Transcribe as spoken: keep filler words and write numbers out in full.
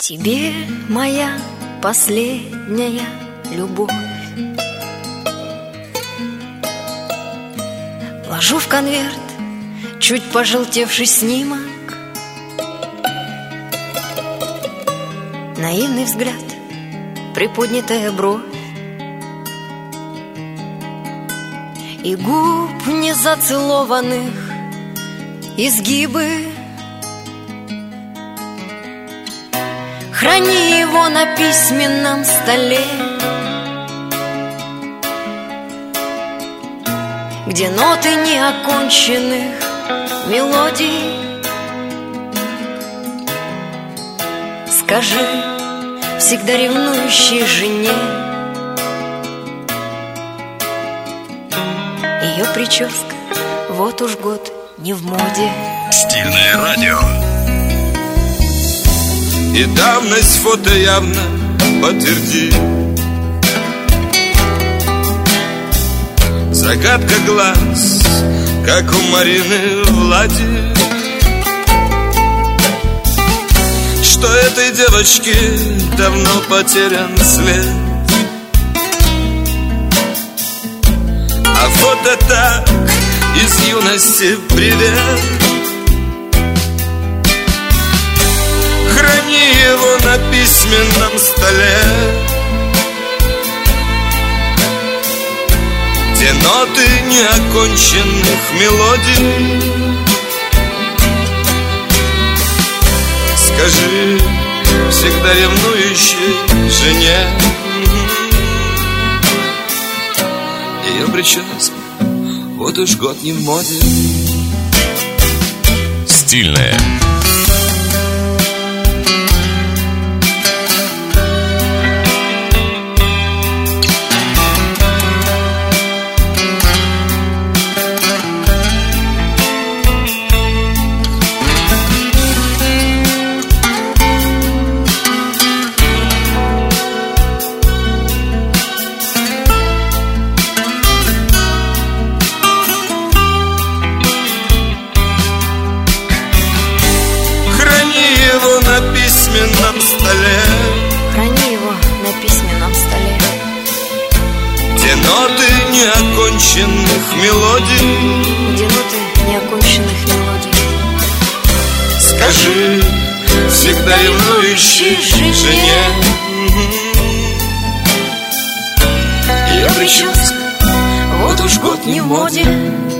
Тебе моя последняя любовь ложу в конверт чуть пожелтевший снимок, наивный взгляд, приподнятая бровь и губ незацелованных изгибы. Храни его на письменном столе, где ноты неоконченных мелодий. Скажи всегда ревнующей жене, ее прическа вот уж год не в моде. Стильное радио. И давность фото явно подтвердит. Загадка глаз, как у Марины Влади, что этой девочке давно потерян след. А фото так из юности привет. Храни его на письменном столе, где ноты неоконченных мелодий. Скажи всегда ревнующей жене, ее прическа вот уж год не в моде. Стильная. Столе. Храни его на письменном столе, где ноты неоконченных мелодий. где ноты неоконченных мелодий. Скажи всегда ревнующей жене, ее прическа вот уж год не в моде.